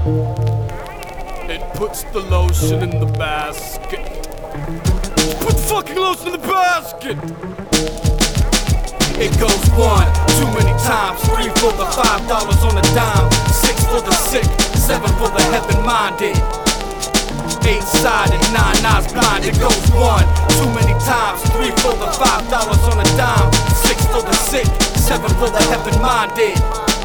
It puts the lotion in the basket. Put the fucking lotion in the basket. It goes 1, too many times. 3 for the $5 on a dime. 6 for the sick, 7 for the heaven-minded. 8-sided, 9 eyes blind. It goes 1, too many times. 3 for the $5 on a dime. 6 for the sick, 7 for the heaven-minded.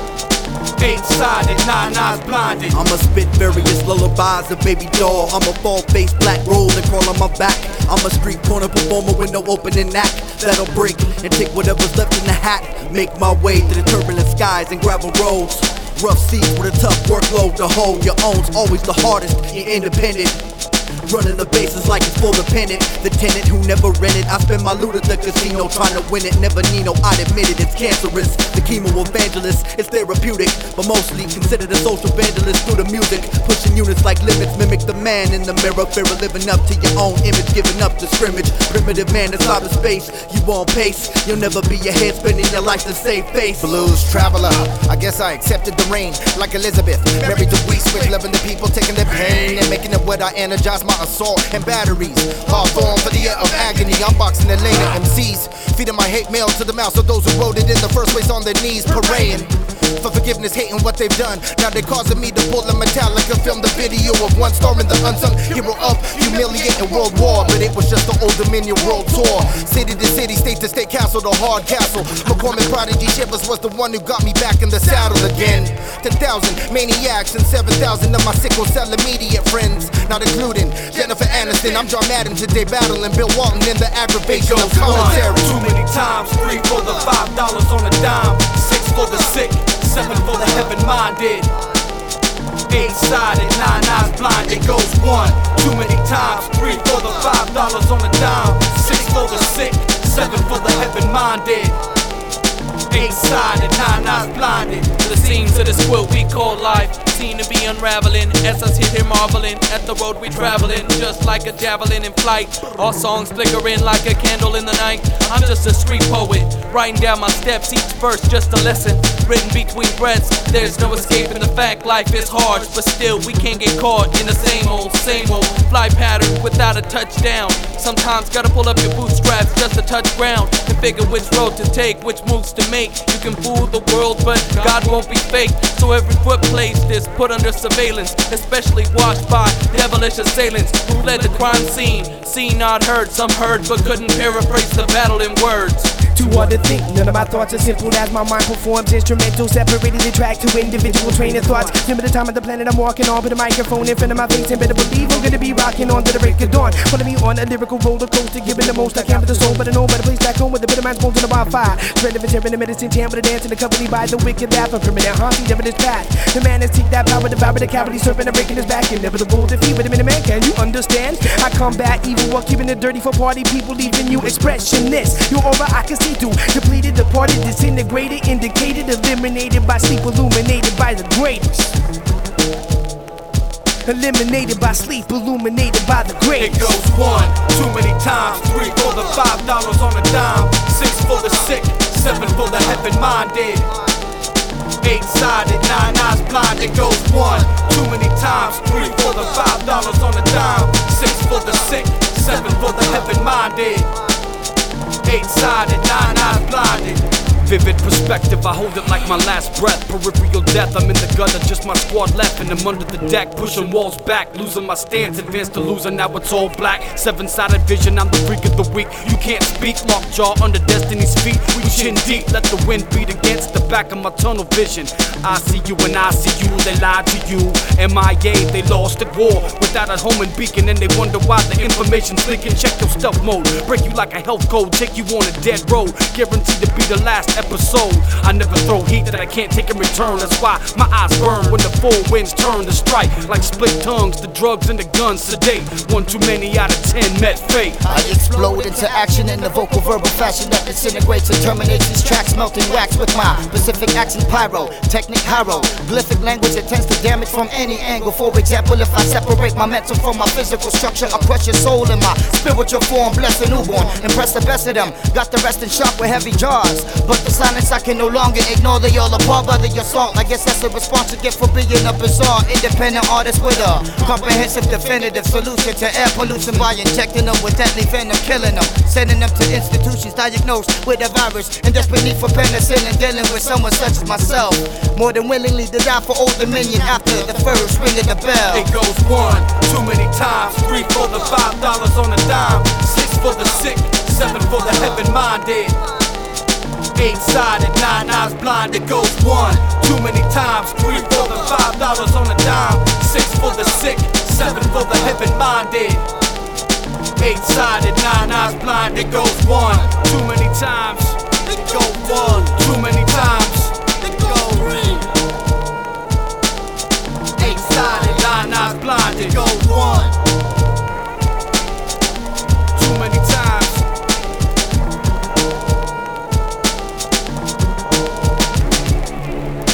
8-sided, 9 eyes blinded. I'ma spit various lullabies of baby doll. I'm a bald-faced black roll and crawl on my back. I'm a street corner performer with no opening act. That'll break and take whatever's left in the hat. Make my way through the turbulent skies and gravel roads. Rough seas with a tough workload to hold. Your own's always the hardest, you're independent. Running the bases like it's full dependent. The tenant who never rented. I spend my loot at the casino trying to win it. Never need no, I admit it, it's cancerous. The chemo evangelist, it's therapeutic, but mostly considered a social evangelist through the music. Pushing units like limits, mimic the man in the mirror. Fear of living up to your own image, giving up to scrimmage. Primitive man in cyberspace, you on pace. You'll never be ahead, spending your life to save face. Blues traveler, I guess I accepted the rain. Like Elizabeth, married to Weeswick, loving the people, taking their pain and making it what I energize my assault and batteries. Hawthorne for the air of agony. I'm boxing the lane of MCs, feeding my hate mail to the mouths of those who wrote it in the first place on their knees, praying for forgiveness, hating what they've done. Now they're causing me to pull a Metallica, film the video of one storming the unsung hero of humiliating world war. But it was just the Old Dominion world tour. City to city, state to state, castle to hard castle. McCormick Prodigy Shivers was the one who got me back in the saddle again. 10,000 maniacs and 7,000 of my sickle cell immediate friends, not including Jennifer Aniston. I'm John Madden today, battling Bill Walton in the aggravation of commentary. Too many times. 3 for the $5 on a dime. 6 for the sick, 7 for the heaven-minded. 8-sided, 9 eyes blind. It goes 1, too many times. 3 for the $5 on a dime. 6 for the sick, 7 for the heaven-minded. 8-sided, 9 eyes blinded. The seams of this quilt we call life seem to be unraveling as us here marveling at the road we traveling, just like a javelin in flight. Our songs flickering like a candle in the night. I'm just a street poet, writing down my steps, each verse just a lesson, written between breaths. There's no escaping the fact life is hard, but still we can't get caught in the same old fly pattern without a touchdown. Sometimes gotta pull up your bootstraps just to touch ground and figure which road to take, which moves to make. You can fool the world, but God won't be fake. So every foot placed is put under surveillance, especially watched by devilish assailants who led the crime scene. Seen, not heard, some heard but couldn't paraphrase the battle in words. Too hard to think, none of my thoughts are simple as my mind performs instrumental, separated the track to individual train of thoughts. Remember the time of the planet I'm walking on with a microphone in front of my face, and better believe I'm gonna be rocking on to the break of dawn. Follow me on a lyrical roller coaster, giving the most I can with the soul, but I know better place back home with a bit of mind's bones in the wildfire. Spread of tearing the medicine, jam with a dance, and accompanied by the wicked laugh of permanent haunting, never this path. The man has take that power, devour the cavity, serpent and breaking his back, inevitable defeat with a minute man. Can you understand? I combat evil while keeping it dirty for party people, leaving you expressionless. Your aura I can see through, depleted, departed, disintegrated, indicated, eliminated by sleep, illuminated by the greatest. Eliminated by sleep, illuminated by the greatest. It goes 1, too many times. 3 for the $5 on a dime. 6 for the sick, 7 for the heaven-minded. 8-sided, 9 eyes blind. It goes 1, too many times. 3 for the $5 on a dime. 6 for the sick, 7 for the heaven-minded. 8-sided, 9 eyes blinded. Vivid perspective, I hold it like my last breath. Peripheral death, I'm in the gutter, just my squad left. And I'm under the deck, pushing walls back, losing my stance, advanced to loser, now it's all black. 7-sided vision, I'm the freak of the week. You can't speak, locked jaw under destiny's feet. We chin deep, let the wind beat against the back of my tunnel vision. I see you and I see you, they lied to you. MIA, they lost at war, without a home and beacon. And they wonder why the information's leaking. Check your stealth mode, break you like a health code, take you on a dead road, guaranteed to be the last episode. I never throw heat that I can't take in return. That's why my eyes burn when the four winds turn to strike. Like split tongues, the drugs and the guns sedate. One too many out of 10 met fate. I explode into action in the vocal verbal fashion that disintegrates and terminates these tracks, melting wax with my specific accent pyro, technique harrow, glyphic language that tends to damage from any angle. For example, if I separate my mental from my physical structure, I crush your soul in my spiritual form. Bless a newborn, impress the best of them. Got the rest in shock with heavy jaws, but The silence I can no longer ignore. They all apart, brother, your salt. I guess that's the response you get for being a bizarre independent artist with a comprehensive definitive solution to air pollution by injecting them with deadly venom, killing them, sending them to institutions diagnosed with a virus and desperate need for penicillin, dealing with someone such as myself, more than willingly to die for Old Dominion after the first ring of the bell. It goes 1 too many times, 3 for the $5 on a dime, 6 for the sick, 7 for the heaven-minded, 8-sided, 9 eyes blind. It goes 1 too many times, 3 for the $5 on a dime, 6 for the sick, 7 for the heaven-minded, 8-sided, 9 eyes blind. It goes 1 too many times. It goes 1 too many times. It goes 3.